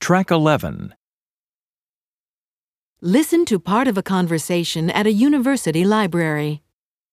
Track 11. Listen to part of a conversation at a university library.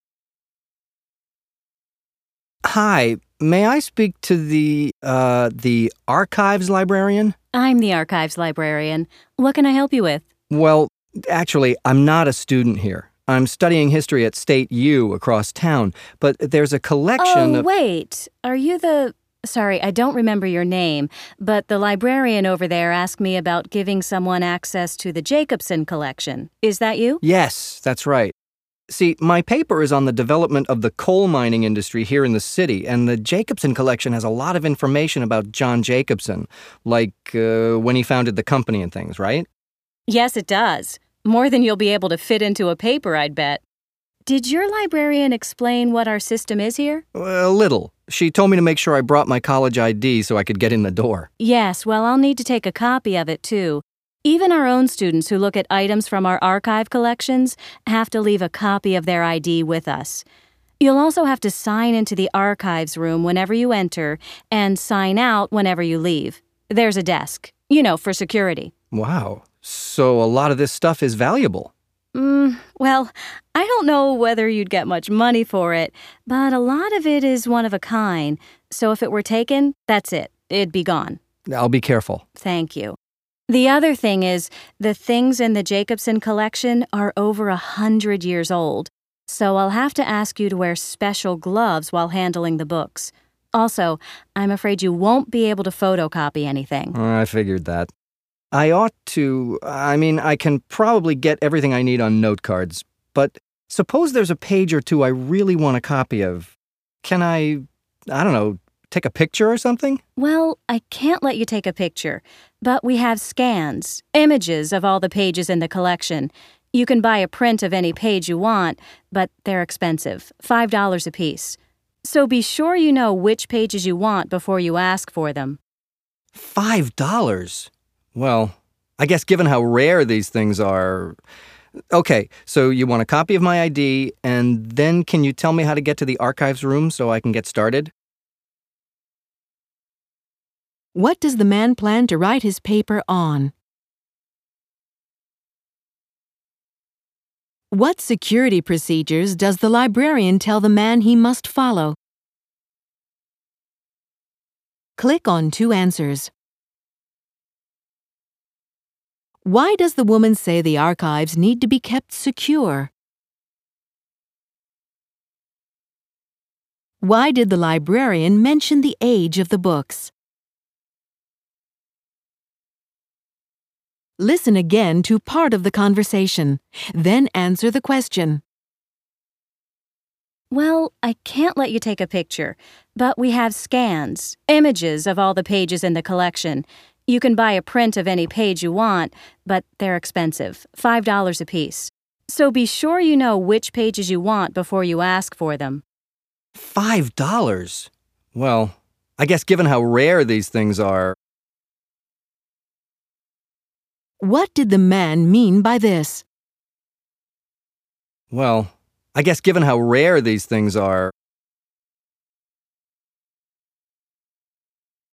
Hi, may I speak to the archives librarian? I'm the archives librarian. What can I help you with? Well, actually, I'm not a student here. I'm studying history at State U across town, but there's a collection of... Wait. Are you the... Sorry, I don't remember your name, but the librarian over there asked me about giving someone access to the Jacobson collection. Is that you? Yes, that's right. See, my paper is on the development of the coal mining industry here in the city, and the Jacobson collection has a lot of information about John Jacobson, like when he founded the company and things, right? Yes, it does. More than you'll be able to fit into a paper, I'd bet. Did your librarian explain what our system is here? A little. She told me to make sure I brought my college ID so I could get in the door. Yes, well, I'll need to take a copy of it, too. Even our own students who look at items from our archive collections have to leave a copy of their ID with us. You'll also have to sign into the archives room whenever you enter and sign out whenever you leave. There's a desk, for security. Wow. So a lot of this stuff is valuable. Well, I don't know whether you'd get much money for it, but a lot of it is one of a kind. So if it were taken, that's it. It'd be gone. I'll be careful. Thank you. The other thing is, the things in the Jacobson collection are over 100 years old, so I'll have to ask you to wear special gloves while handling the books. Also, I'm afraid you won't be able to photocopy anything. I figured that. I can probably get everything I need on note cards, but suppose there's a page or two I really want a copy of. Can I take a picture or something? Well, I can't let you take a picture, but we have scans, images of all the pages in the collection. You can buy a print of any page you want, but they're expensive, $5 a piece. So be sure you know which pages you want before you ask for them. $5? Well, I guess given how rare these things are... Okay, so you want a copy of my ID, and then can you tell me how to get to the archives room so I can get started? What does the man plan to write his paper on? What security procedures does the librarian tell the man he must follow? Click on two answers. Why does the woman say the archives need to be kept secure? Why did the librarian mention the age of the books? Listen again to part of the conversation, then answer the question. Well, I can't let you take a picture, but we have scans, images of all the pages in the collection. You can buy a print of any page you want, but they're expensive, $5 a piece. So be sure you know which pages you want before you ask for them. $5? Well, I guess given how rare these things are... What did the man mean by this? Well, I guess given how rare these things are...